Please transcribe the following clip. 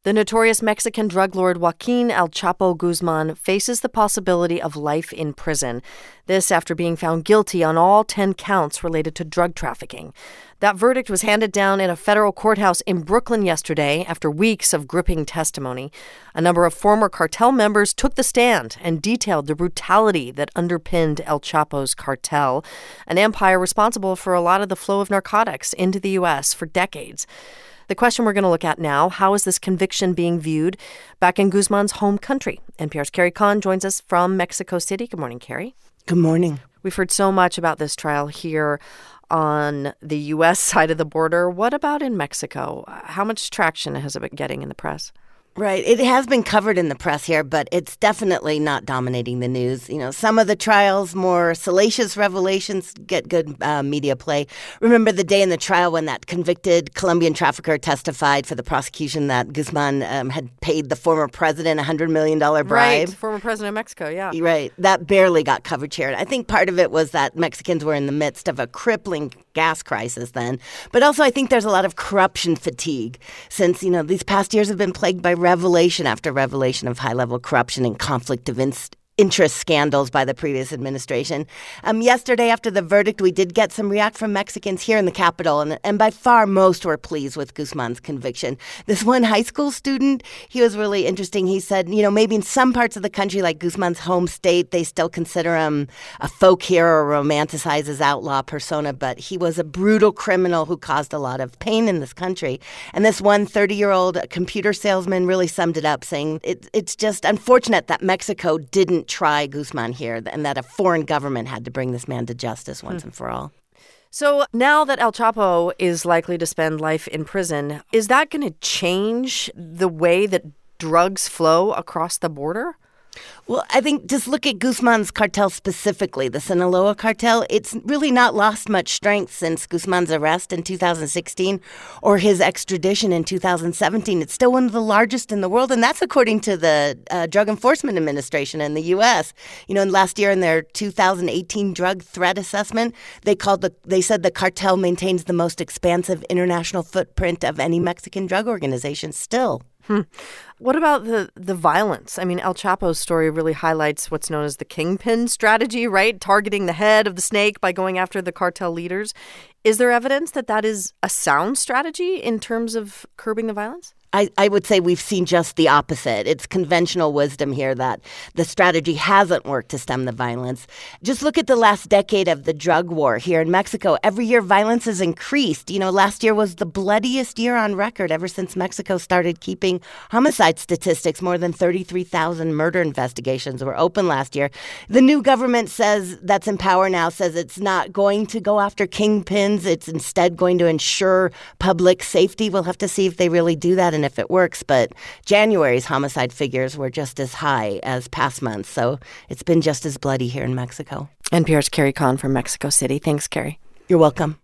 The notorious Mexican drug lord Joaquin El Chapo Guzman faces the possibility of life in prison. This after being found guilty on all 10 counts related to drug trafficking. That verdict was handed down in a federal courthouse in Brooklyn yesterday after weeks of gripping testimony. A number of former cartel members took the stand and detailed the brutality that underpinned El Chapo's cartel, an empire responsible for a lot of the flow of narcotics into the U.S. for decades. The question we're going to look at now, how is this conviction being viewed back in Guzman's home country? NPR's Carrie Kahn joins us from Mexico City. Good morning, Carrie. Good morning. We've heard so much about this trial here on the U.S. side of the border. What about in Mexico? How much traction has it been getting in the press? Right. It has been covered in the press here, but it's definitely not dominating the news. You know, some of the trials, more salacious revelations get good media play. Remember the day in the trial when that convicted Colombian trafficker testified for the prosecution that Guzman had paid the former president a $100 million bribe? Right. Former president of Mexico, yeah. Right. That barely got coverage here. And I think part of it was that Mexicans were in the midst of a crippling gas crisis then. But also I think there's a lot of corruption fatigue since, these past years have been plagued by revelation after revelation of high-level corruption and conflict of interest scandals by the previous administration. Yesterday, after the verdict, we did get some react from Mexicans here in the Capitol, and by far most were pleased with Guzman's conviction. This one high school student, he was really interesting. He said, maybe in some parts of the country, like Guzman's home state, they still consider him a folk hero or romanticize his outlaw persona, but he was a brutal criminal who caused a lot of pain in this country. And this one 30-year-old computer salesman really summed it up, saying it's just unfortunate that Mexico didn't try Guzman here and that a foreign government had to bring this man to justice once and for all. So now that El Chapo is likely to spend life in prison, is that going to change the way that drugs flow across the border? Well, I think just look at Guzman's cartel specifically, the Sinaloa cartel. It's really not lost much strength since Guzman's arrest in 2016 or his extradition in 2017. It's still one of the largest in the world, and that's according to the Drug Enforcement Administration in the U.S. And last year in their 2018 drug threat assessment, they said the cartel maintains the most expansive international footprint of any Mexican drug organization still. What about the violence? I mean, El Chapo's story really highlights what's known as the kingpin strategy, right? Targeting the head of the snake by going after the cartel leaders. Is there evidence that is a sound strategy in terms of curbing the violence? I would say we've seen just the opposite. It's conventional wisdom here that the strategy hasn't worked to stem the violence. Just look at the last decade of the drug war here in Mexico. Every year, violence has increased. Last year was the bloodiest year on record ever since Mexico started keeping homicide statistics. More than 33,000 murder investigations were open last year. The new government that's in power now says it's not going to go after kingpins. It's instead going to ensure public safety. We'll have to see if they really do that and if it works. But January's homicide figures were just as high as past months. So it's been just as bloody here in Mexico. NPR's Carrie Kahn from Mexico City. Thanks, Carrie. You're welcome.